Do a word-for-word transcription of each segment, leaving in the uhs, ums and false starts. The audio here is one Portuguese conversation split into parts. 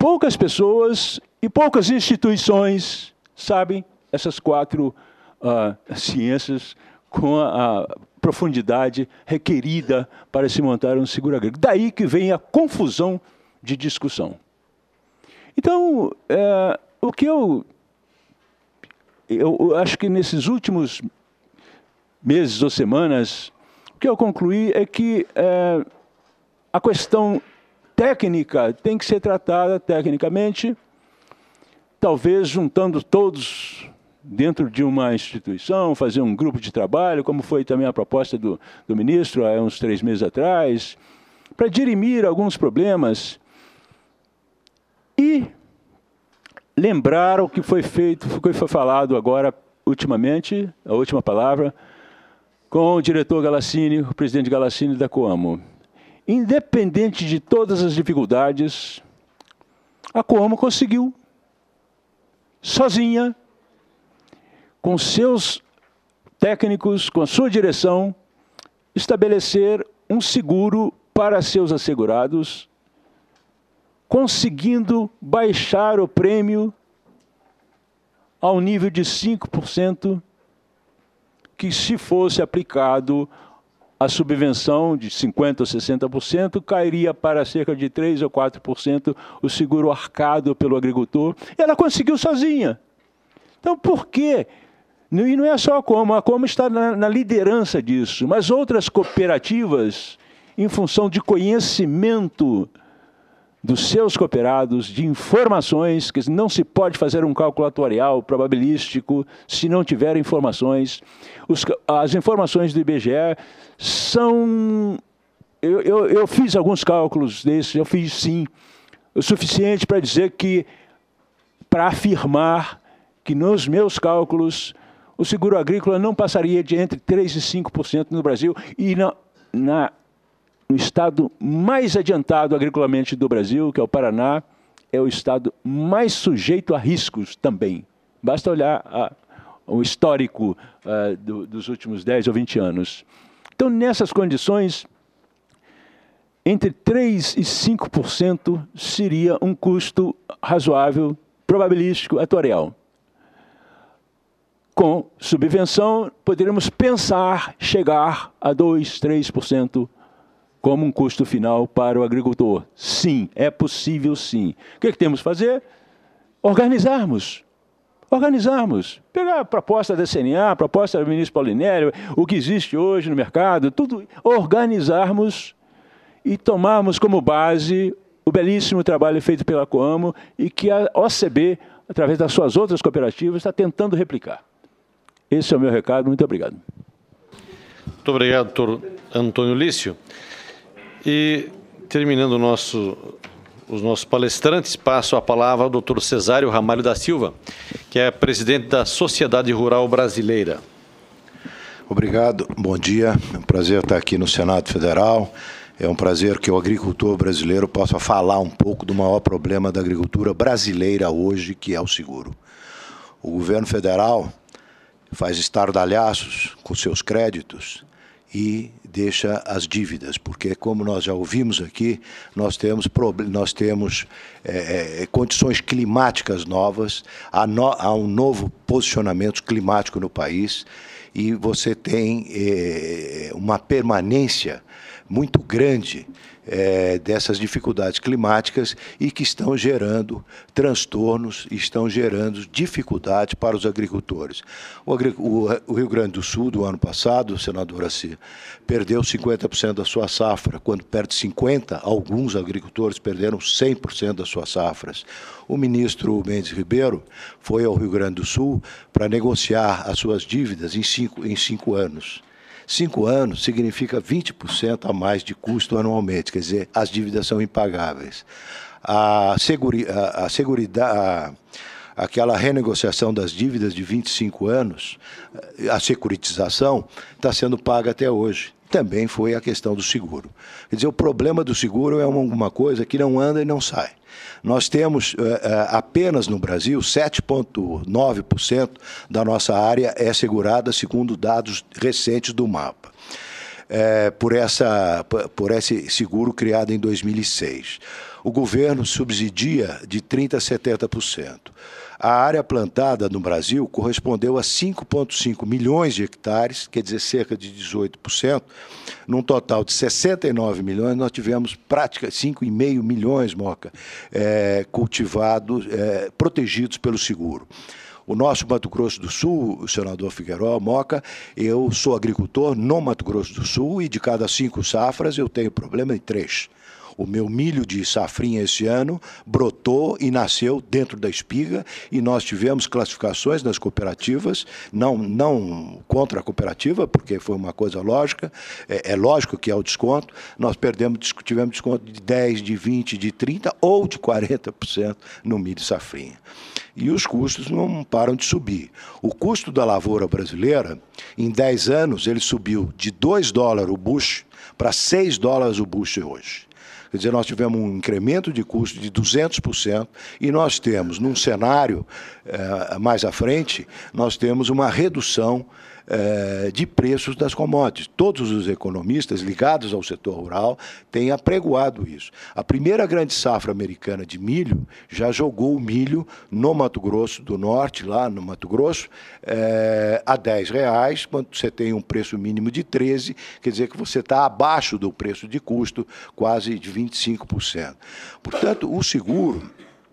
poucas pessoas e poucas instituições sabem essas quatro uh, ciências com a, a profundidade requerida para se montar um seguro agrícola. Daí que vem a confusão de discussão. Então, é, o que eu, eu acho que nesses últimos meses ou semanas, o que eu concluí é que é, a questão técnica tem que ser tratada tecnicamente, talvez juntando todos dentro de uma instituição, fazer um grupo de trabalho, como foi também a proposta do, do ministro há uns três meses atrás, para dirimir alguns problemas e lembrar o que foi feito, o que foi falado agora, ultimamente, a última palavra, com o diretor Galassini, o presidente Galassini da Coamo. Independente de todas as dificuldades, a Coamo conseguiu, sozinha, com seus técnicos, com a sua direção, estabelecer um seguro para seus assegurados, conseguindo baixar o prêmio ao nível de cinco por cento, que se fosse aplicado a subvenção de cinquenta por cento ou sessenta por cento, cairia para cerca de três ou quatro por cento o seguro arcado pelo agricultor. E ela conseguiu sozinha. Então, por quê? E não é só a Coamo, a Coamo está na, na liderança disso, mas outras cooperativas, em função de conhecimento dos seus cooperados, de informações, que não se pode fazer um cálculo atuarial, probabilístico, se não tiver informações. Os, as informações do I B G E são... Eu, eu, eu fiz alguns cálculos desses, eu fiz sim, o suficiente para dizer que, para afirmar que nos meus cálculos, o seguro agrícola não passaria de entre três e cinco por cento no Brasil e na, na, no estado mais adiantado agriculamente do Brasil, que é o Paraná, é o estado mais sujeito a riscos também. Basta olhar a, o histórico uh, do, dos últimos dez ou vinte anos. Então, nessas condições, entre três e cinco por cento seria um custo razoável, probabilístico, atuarial. Com subvenção, poderíamos pensar chegar a dois, três por cento como um custo final para o agricultor. Sim, é possível sim. O que, é que temos que fazer? Organizarmos. Organizarmos. Pegar a proposta da C N A, a proposta do ministro Paulinério, o que existe hoje no mercado, tudo, organizarmos e tomarmos como base o belíssimo trabalho feito pela Coamo e que a O C B, através das suas outras cooperativas, está tentando replicar. Esse é o meu recado. Muito obrigado. Muito obrigado, doutor Antônio Lício. E, terminando o nosso, os nossos palestrantes, passo a palavra ao doutor Cesário Ramalho da Silva, que é presidente da Sociedade Rural Brasileira. Obrigado. Bom dia. É um prazer estar aqui no Senado Federal. É um prazer que o agricultor brasileiro possa falar um pouco do maior problema da agricultura brasileira hoje, que é o seguro. O governo federal faz estardalhaços com seus créditos e deixa as dívidas, porque, como nós já ouvimos aqui, nós temos, nós temos é, é, condições climáticas novas, há, no, há um novo posicionamento climático no país e você tem é, uma permanência muito grande é, dessas dificuldades climáticas e que estão gerando transtornos, estão gerando dificuldades para os agricultores. O, o, o Rio Grande do Sul, do ano passado, senadora Cia, perdeu cinquenta por cento da sua safra. Quando perde cinquenta por cento, alguns agricultores perderam cem por cento das suas safras. O ministro Mendes Ribeiro foi ao Rio Grande do Sul para negociar as suas dívidas em cinco, em cinco anos. Cinco anos significa vinte por cento a mais de custo anualmente, quer dizer, as dívidas são impagáveis. A, seguri, a, a seguridade, a, aquela renegociação das dívidas de vinte e cinco anos, a securitização, está sendo paga até hoje. Também foi a questão do seguro. Quer dizer, o problema do seguro é uma coisa que não anda e não sai. Nós temos uh, uh, apenas no Brasil sete vírgula nove por cento da nossa área é segurada segundo dados recentes do mapa, uh, por, essa, por esse seguro criado em dois mil e seis. o governo subsidia de trinta por cento a setenta por cento. A área plantada no Brasil correspondeu a cinco vírgula cinco milhões de hectares, quer dizer, cerca de dezoito por cento. Num total de sessenta e nove milhões, nós tivemos praticamente cinco vírgula cinco milhões, Moca, é, cultivados, é, protegidos pelo seguro. O nosso Mato Grosso do Sul, o senador Figueiró, Moca, eu sou agricultor no Mato Grosso do Sul e de cada cinco safras eu tenho problema em três. O meu milho de safrinha esse ano brotou e nasceu dentro da espiga e nós tivemos classificações nas cooperativas, não, não contra a cooperativa, porque foi uma coisa lógica, é, é lógico que é o desconto, nós perdemos, tivemos desconto de dez por cento, de vinte por cento, de trinta por cento ou de quarenta por cento no milho safrinha. E os custos não param de subir. O custo da lavoura brasileira, em dez anos, ele subiu de dois dólares o bushel para seis dólares o bushel hoje. Quer dizer, nós tivemos um incremento de custo de duzentos por cento e nós temos, num cenário eh, mais à frente, nós temos uma redução eh, de preços das commodities. Todos os economistas ligados ao setor rural têm apregoado isso. A primeira grande safra americana de milho já jogou o milho no Mato Grosso do Norte, lá no Mato Grosso, eh, a dez reais, quando você tem um preço mínimo de treze, quer dizer que você está abaixo do preço de custo, quase de vinte e cinco por cento. Portanto, o seguro,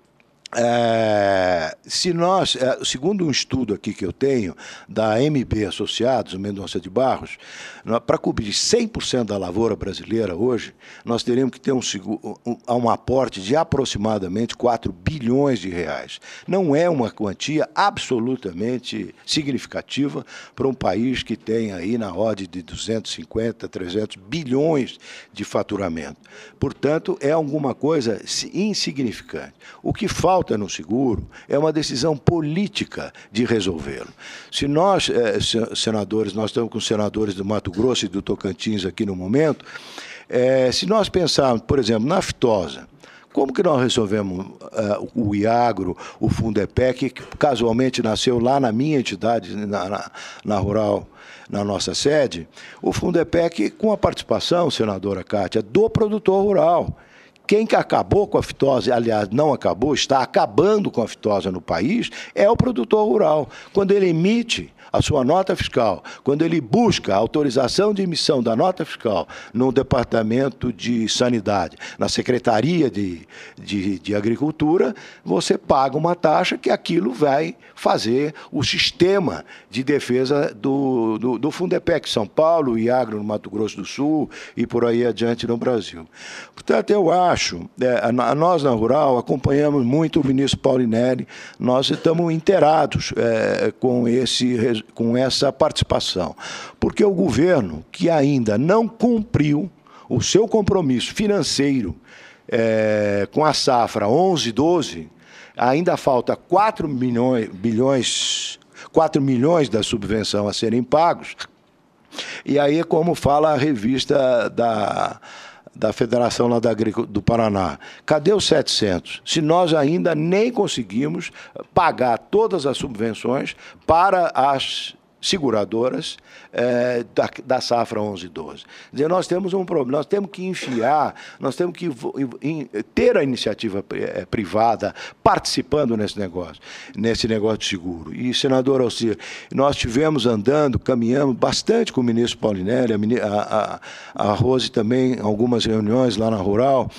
é, se nós, é, segundo um estudo aqui que eu tenho, da M B Associados, o Mendonça de Barros, para cobrir cem por cento da lavoura brasileira hoje, nós teríamos que ter um, um, um aporte de aproximadamente quatro bilhões de reais. Não é uma quantia absolutamente significativa para um país que tem aí na ordem de duzentos e cinquenta, trezentos bilhões de faturamento. Portanto, é alguma coisa insignificante. O que falta no seguro é uma decisão política de resolvê-lo. Se nós, eh, senadores, nós estamos com senadores do Mato Grosso e do Tocantins aqui no momento, eh, se nós pensarmos, por exemplo, na aftosa, como que nós resolvemos uh, o IAGRO, o Fundepec, que casualmente nasceu lá na minha entidade, na, na, na Rural, na nossa sede, o Fundepec com a participação, senadora Cátia, do produtor rural. Quem que acabou com a fitose, aliás, não acabou, está acabando com a fitose no país, é o produtor rural. Quando ele emite a sua nota fiscal, quando ele busca a autorização de emissão da nota fiscal no Departamento de Sanidade, na Secretaria de, de, de Agricultura, você paga uma taxa que aquilo vai fazer o sistema de defesa do, do, do Fundepec São Paulo, IAGRO no Mato Grosso do Sul e por aí adiante no Brasil. Portanto, eu acho, é, nós na Rural acompanhamos muito o ministro Paulinelli, nós estamos inteirados é, com esse com essa participação, porque o governo que ainda não cumpriu o seu compromisso financeiro é, com a safra onze, doze, ainda falta quatro milhões, bilhões, quatro milhões da subvenção a serem pagos, e aí, como fala a revista da... da Federação lá da Agricultura do Paraná. Cadê os setecentos? Se nós ainda nem conseguimos pagar todas as subvenções para as seguradoras é, da, da safra onze, doze. Quer dizer, nós temos um problema, nós temos que enfiar, nós temos que ter a iniciativa privada participando nesse negócio, nesse negócio de seguro. E, senador Alcir, nós tivemos andando, caminhamos bastante com o ministro Paulinelli, a, a, a Rose também, em algumas reuniões lá na Rural.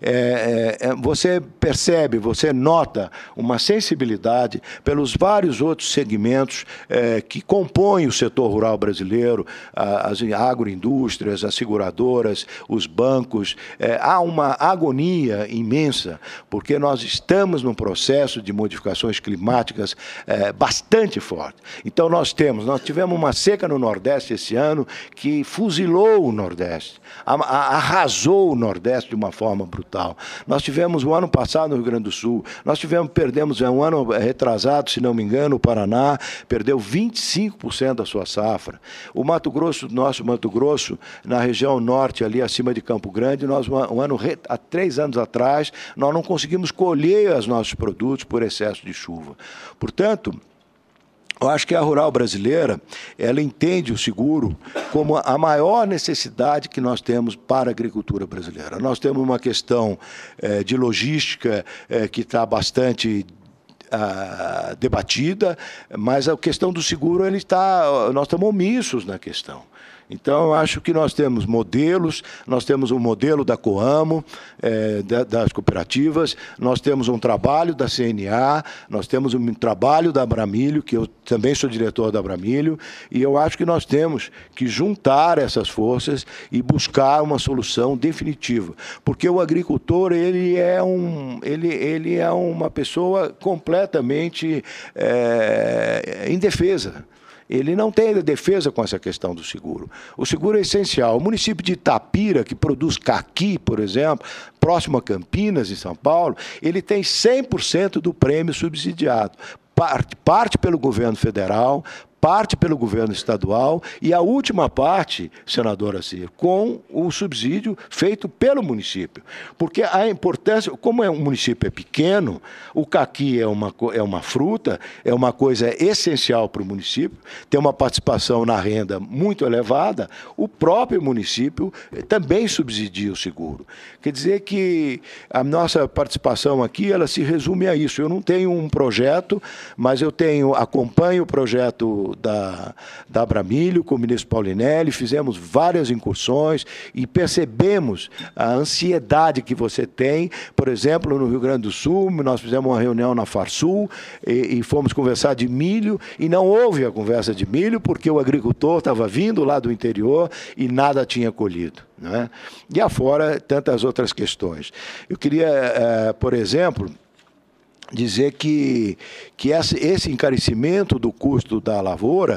É, é, você percebe, você nota uma sensibilidade pelos vários outros segmentos é, que compõem o setor rural brasileiro, as agroindústrias, as seguradoras, os bancos. É, há uma agonia imensa, porque nós estamos num processo de modificações climáticas é, bastante forte. Então, nós temos, nós tivemos uma seca no Nordeste esse ano que fuzilou o Nordeste, arrasou o Nordeste de uma forma brutal. Nós tivemos o ano passado no Rio Grande do Sul, nós tivemos, perdemos um ano retrasado, se não me engano, o Paraná perdeu vinte e cinco por cento da sua safra. O Mato Grosso, nosso Mato Grosso, na região norte, ali acima de Campo Grande, nós, um ano, há três anos atrás, nós não conseguimos colher os nossos produtos por excesso de chuva. Portanto, Eu acho que a rural brasileira, ela entende o seguro como a maior necessidade que nós temos para a agricultura brasileira. Nós temos uma questão eh, de logística eh, que está bastante ah, debatida, mas a questão do seguro, ele está, nós estamos omissos na questão. Então, eu acho que nós temos modelos, nós temos um modelo da Coamo, é, da, das cooperativas, nós temos um trabalho da C N A, nós temos um trabalho da Abramilho, que eu também sou diretor da Abramilho, e eu acho que nós temos que juntar essas forças e buscar uma solução definitiva. Porque o agricultor, ele é, um, ele, ele é uma pessoa completamente é, indefesa. Ele não tem defesa com essa questão do seguro. O seguro é essencial. O município de Itapira, que produz caqui, por exemplo, próximo a Campinas, em São Paulo, ele tem cem por cento do prêmio subsidiado. Parte, parte pelo governo federal, parte pelo governo estadual e a última parte, senadora Cir, com o subsídio feito pelo município. Porque a importância, como é um município é pequeno, o caqui é uma, é uma fruta, é uma coisa essencial para o município, tem uma participação na renda muito elevada, o próprio município também subsidia o seguro. Quer dizer que a nossa participação aqui, ela se resume a isso. Eu não tenho um projeto, mas eu tenho, acompanho o projeto da, da Abramilho, com o ministro Paulinelli, fizemos várias incursões e percebemos a ansiedade que você tem. Por exemplo, no Rio Grande do Sul, nós fizemos uma reunião na Farsul e, e fomos conversar de milho, e não houve a conversa de milho, porque o agricultor estava vindo lá do interior e nada tinha colhido. Não é? E afora, tantas outras questões. Eu queria, eh, por exemplo, dizer que, que esse encarecimento do custo da lavoura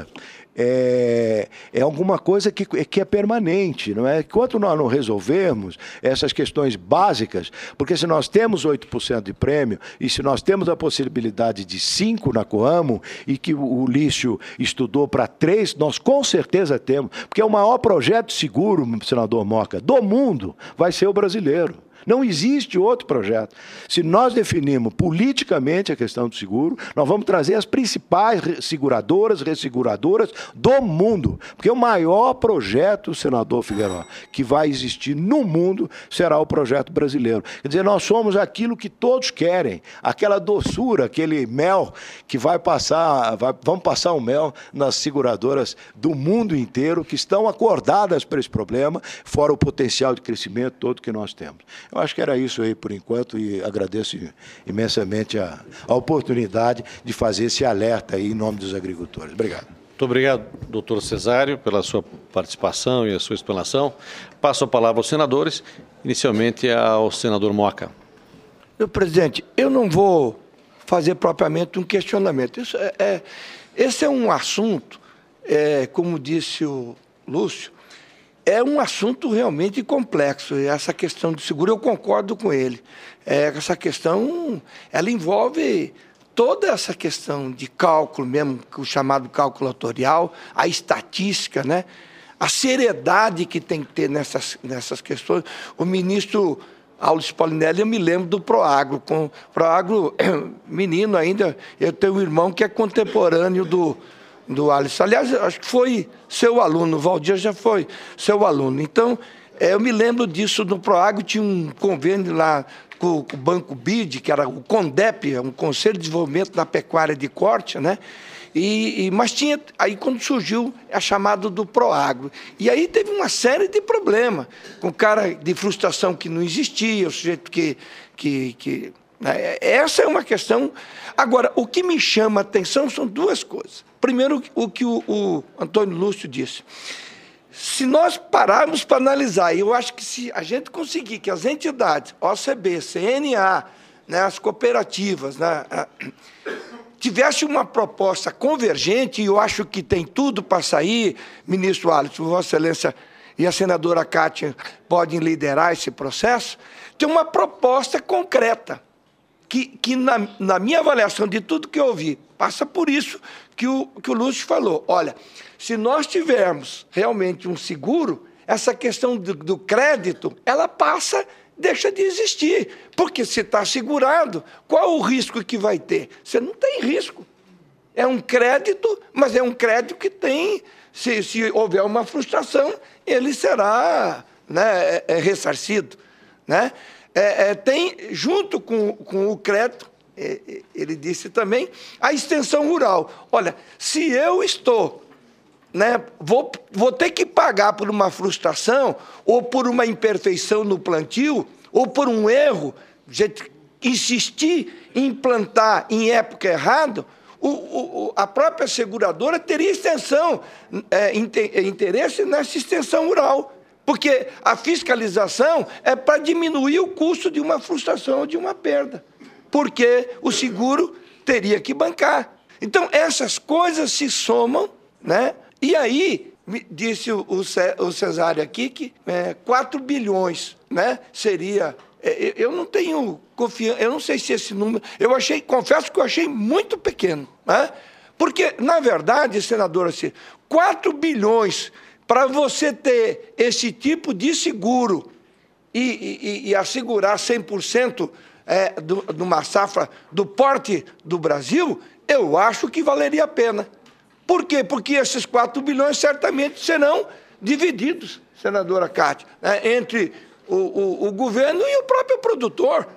é, é alguma coisa que, que é permanente, não é? Enquanto nós não resolvermos essas questões básicas, porque se nós temos oito por cento de prêmio e se nós temos a possibilidade de cinco por cento na Coamo e que o, o Lício estudou para três, nós com certeza temos, porque o maior projeto seguro, senador Moca, do mundo vai ser o brasileiro. Não existe outro projeto. Se nós definirmos politicamente a questão do seguro, nós vamos trazer as principais seguradoras, resseguradoras do mundo. Porque o maior projeto, senador Figueiredo, que vai existir no mundo será o projeto brasileiro. Quer dizer, nós somos aquilo que todos querem, aquela doçura, aquele mel que vai passar, vai, vamos passar o mel nas seguradoras do mundo inteiro que estão acordadas para esse problema, fora o potencial de crescimento todo que nós temos. Eu acho que era isso aí por enquanto e agradeço imensamente a, a oportunidade de fazer esse alerta aí em nome dos agricultores. Obrigado. Muito obrigado, doutor Cesário, pela sua participação e a sua explanação. Passo a palavra aos senadores, inicialmente ao senador Moca. Meu presidente, eu não vou fazer propriamente um questionamento. Isso é, é, esse é um assunto, é, como disse o Lúcio, é um assunto realmente complexo. Essa questão do seguro, eu concordo com ele. É, essa questão, ela envolve toda essa questão de cálculo mesmo, o chamado cálculo autorial, a estatística, né? A seriedade que tem que ter nessas, nessas questões. O ministro Aulis Paulinelli, eu me lembro do Proagro. Com Proagro, menino ainda, eu tenho um irmão que é contemporâneo do... do Alisson. Aliás, acho que foi seu aluno, o Valdir já foi seu aluno. Então, é, eu me lembro disso no Proagro, tinha um convênio lá com, com o Banco B I D, que era o CONDEP, um Conselho de Desenvolvimento da Pecuária de Corte, né? E, e, mas tinha, aí quando surgiu a chamada do Proagro. E aí teve uma série de problemas, com cara de frustração que não existia, o sujeito que... que, que né? Essa é uma questão. Agora, o que me chama a atenção são duas coisas. Primeiro, o que o, o Antônio Lúcio disse. Se nós pararmos para analisar, e eu acho que se a gente conseguir que as entidades, O C B, C N A, né, as cooperativas, né, tivesse uma proposta convergente, e eu acho que tem tudo para sair, ministro Alisson, Vossa Excelência e a senadora Kátia podem liderar esse processo, tem uma proposta concreta, que, que na, na minha avaliação de tudo que eu ouvi, passa por isso que o, que o Lúcio falou. Olha, se nós tivermos realmente um seguro, essa questão do, do crédito, ela passa, deixa de existir. Porque se está segurado, qual o risco que vai ter? Você não tem risco. É um crédito, mas é um crédito que tem, se, se houver uma frustração, ele será, né, é, é ressarcido. Né? É, é, tem, junto com, com o crédito, é, ele disse também, a extensão rural. Olha, se eu estou, né, vou, vou ter que pagar por uma frustração, ou por uma imperfeição no plantio, ou por um erro, insistir em plantar em época errada, o, o, a própria seguradora teria extensão, é, interesse nessa extensão rural. Porque a fiscalização é para diminuir o custo de uma frustração ou de uma perda. Porque o seguro teria que bancar. Então, essas coisas se somam, né? E aí, disse o Cesário aqui que é, quatro bilhões, né, seria... Eu não tenho confiança, eu não sei se esse número... Eu achei, confesso que eu achei muito pequeno. Né? Porque, na verdade, senadora, assim, quatro bilhões para você ter esse tipo de seguro e, e, e assegurar cem por cento é, do, de uma safra do porte do Brasil, eu acho que valeria a pena. Por quê? Porque esses quatro bilhões certamente serão divididos, senadora Cátia, né, entre o, o, o governo e o próprio produtor.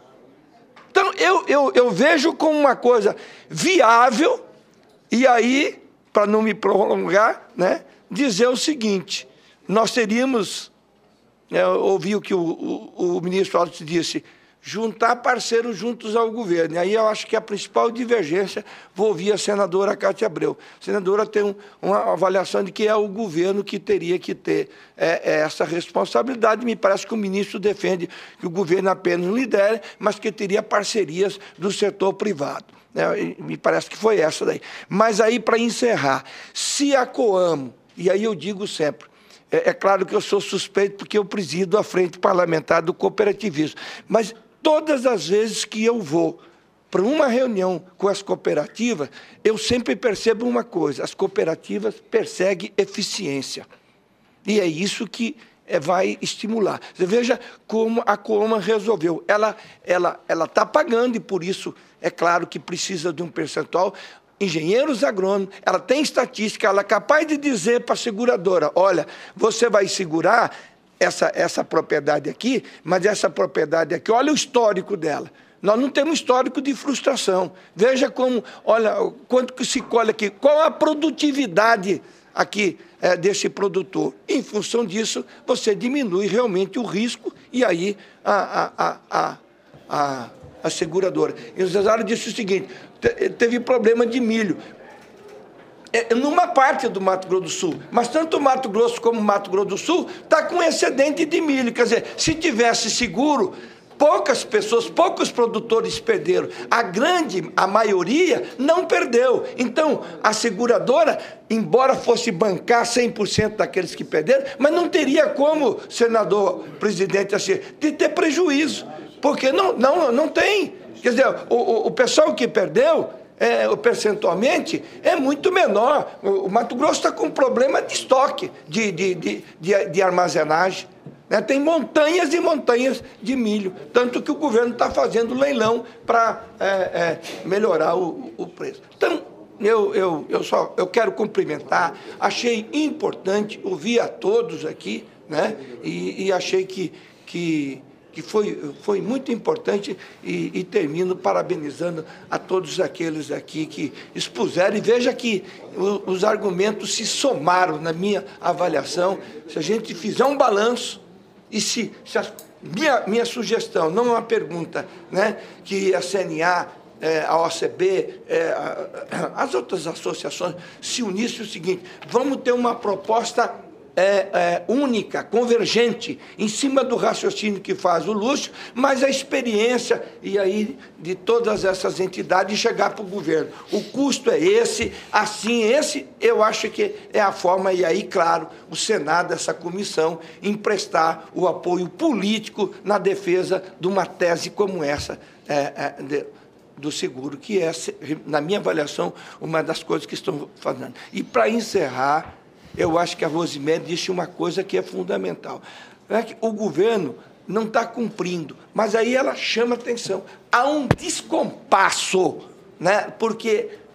Então, eu, eu, eu vejo como uma coisa viável, e aí, para não me prolongar, né, dizer o seguinte, nós teríamos, eu ouvi o que o, o, o ministro Alves disse, juntar parceiros juntos ao governo. E aí eu acho que a principal divergência, vou ouvir a senadora Cátia Abreu. A senadora tem um, uma avaliação de que é o governo que teria que ter é, é essa responsabilidade. Me parece que o ministro defende que o governo apenas lidere, mas que teria parcerias do setor privado. É, me parece que foi essa daí. Mas aí, para encerrar, se a Coamo, e aí eu digo sempre, é, é claro que eu sou suspeito porque eu presido a Frente Parlamentar do Cooperativismo, mas todas as vezes que eu vou para uma reunião com as cooperativas, eu sempre percebo uma coisa, as cooperativas perseguem eficiência. E é isso que é, vai estimular. Você veja como a Coamo resolveu. Ela ela ela está pagando, e por isso é claro que precisa de um percentual. Engenheiros agrônomos, ela tem estatística, ela é capaz de dizer para a seguradora, olha, você vai segurar essa, essa propriedade aqui, mas essa propriedade aqui, olha o histórico dela. Nós não temos histórico de frustração. Veja como, olha, quanto que se colhe aqui, qual a produtividade aqui é, desse produtor. Em função disso, você diminui realmente o risco e aí a, a, a, a, a seguradora. E o Cesário disse o seguinte, teve problema de milho. É, numa parte do Mato Grosso do Sul, mas tanto o Mato Grosso como o Mato Grosso do Sul está com excedente de milho. Quer dizer, se tivesse seguro, poucas pessoas, poucos produtores perderam. A grande, a maioria, não perdeu. Então, a seguradora, embora fosse bancar cem por cento daqueles que perderam, mas não teria como, senador, presidente, assim, de ter prejuízo, porque não, não, não tem. Quer dizer, o, o pessoal que perdeu, é, percentualmente, é muito menor. O, o Mato Grosso está com problema de estoque, de, de, de, de, de armazenagem. Né? Tem montanhas e montanhas de milho. Tanto que o governo está fazendo leilão para é, é, melhorar o, o preço. Então, eu, eu, eu, só, eu quero cumprimentar. Achei importante ouvir a todos aqui, né? e, e achei que... que que foi, foi muito importante, e, e termino parabenizando a todos aqueles aqui que expuseram, e veja que o, os argumentos se somaram na minha avaliação. Se a gente fizer um balanço, e se, se a minha, minha sugestão, não é uma pergunta, né, que a C N A, é, a O C B, é, a, as outras associações se unissem o seguinte, vamos ter uma proposta É, é, única, convergente, em cima do raciocínio que faz o Lúcio, mas a experiência e aí de todas essas entidades chegar para o governo. O custo é esse, assim, esse eu acho que é a forma, e aí, claro, o Senado, essa comissão, emprestar o apoio político na defesa de uma tese como essa é, é, de, do seguro, que é, na minha avaliação, uma das coisas que estão fazendo. E, para encerrar, eu acho que a Rosemary disse uma coisa que é fundamental. É que o governo não está cumprindo, mas aí ela chama atenção. Há um descompasso, né? Porque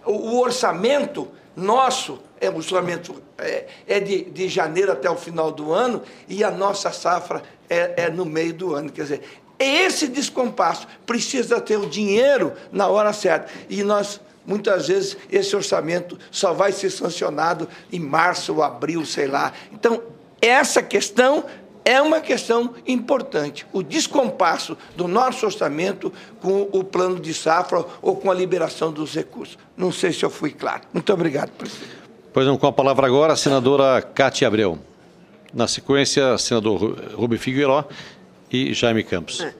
o orçamento nosso, é, o orçamento é, é de, de janeiro até o final do ano, e a nossa safra é, é no meio do ano. Quer dizer, esse descompasso precisa ter o dinheiro na hora certa. E nós, muitas vezes, esse orçamento só vai ser sancionado em março ou abril, sei lá. Então, essa questão é uma questão importante. O descompasso do nosso orçamento com o plano de safra ou com a liberação dos recursos. Não sei se eu fui claro. Muito obrigado, presidente. Pois não, com a palavra agora, a senadora Cátia Abreu. Na sequência, senador Rubem Figueiró e Jaime Campos.